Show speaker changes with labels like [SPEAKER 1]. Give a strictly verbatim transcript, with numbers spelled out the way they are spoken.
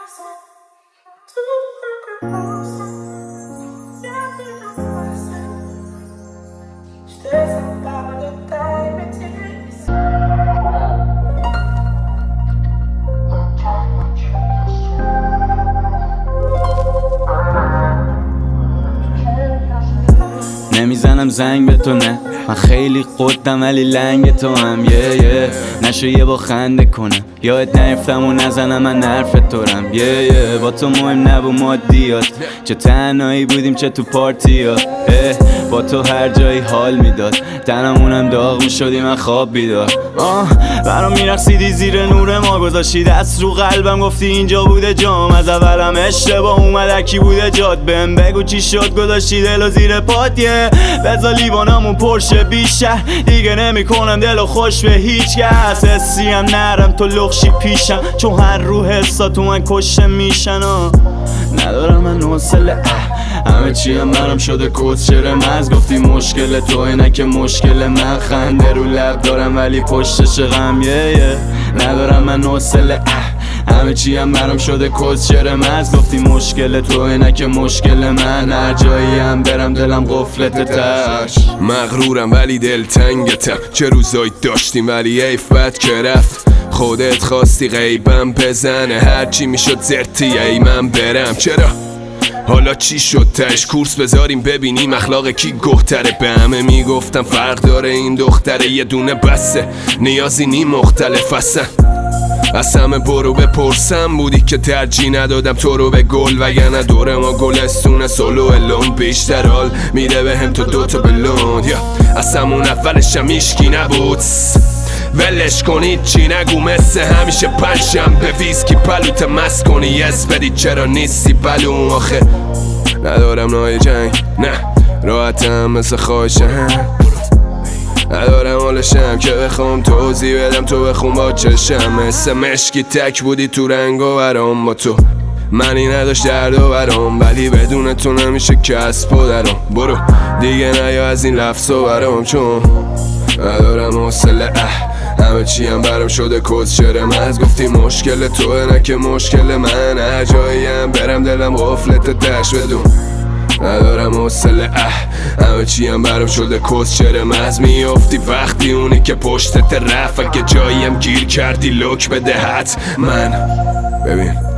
[SPEAKER 1] نمیزنم زنگ به تو، نه من خیلی قدم ولی لنگ تو هم یه یه نشو یه با خنده کنم یاد نیفتم و نزنم من حرف تو رم یه یه با تو مهم نبو مادیات، چه تنهایی بودیم چه تو پارتیا، با تو هر جایی حال میداد تنمونم داغون شدی من خواب بیدار. آه برام میرقصیدی زیر نور ما، گذاشتی دست رو قلبم گفتی اینجا بوده جام، از اولم اشتباه اومد اکی بوده جاد، بهم بگو چی شد گذاشتی دلو زیر پات، یه بزا لیوانمون پرشه بیشتر دیگه نمی کنم دلو خوش به هیچ کس، حسیم نرم تو لخشی پیشم چون هر رو حسا تو من کشه میشن. ندارم من حوصله همه چی هم برام شده کسچر مز، گفتی مشکل توه نه که مشکل من، خنده رو لب دارم ولی پشتش غم یه یه ندارم من حوصله همه چی هم برام شده کسچر مز، گفتی مشکل توه نه که مشکل من، هر جایی هم برم دلم قفلت تش،
[SPEAKER 2] مغرورم ولی دلتنگتم، چه روزایی داشتیم ولی ایف بد که رفت، خودت خواستی غیبم بزنه هرچی میشد زرتی ای من برم، چرا حالا چی شد تش کورس بذاریم ببینیم اخلاق کی گهتره، به همه میگفتم فرق داره این دختره یه دونه بسه نیازی نی مختلف هستن، از همه برو بپرسم بودی که ترجیح ندادم تو رو به گل، وگرنه دور ما گلستونه سولو الون بیشتر حال میده به هم تو دوتا بلوند، یا از همون اولش هم ایشکی نبود ولش کنید چی نگو مثل همیشه پنجم به ویسکی پلوت مست کنی یس بدی چرا نیستی بلوم، آخه ندارم نای جنگ نه راحتم مثل خواهشم، ندارم حالشم که بخوام توضیح بدم تو بخون با چشم، مثل مشکی تک بودی تو رنگ و برام با تو منی نداشت درد و برام، ولی بدون تو نمیشه کسب و درام، برو دیگه نیا از این لفظ و برام چون ندارم حوصله همه چی هم برام شده کسچر مز، گفتی مشکل توه نه که مشکل من، هر جایی هم برم دلم قفلت تش بدون ندارم حوصله همه چی هم برام شده کسچر مز، میافتی وقتی اونی که پشتت رفت، اگه جایی هم گیر کردی لک بده حت من ببین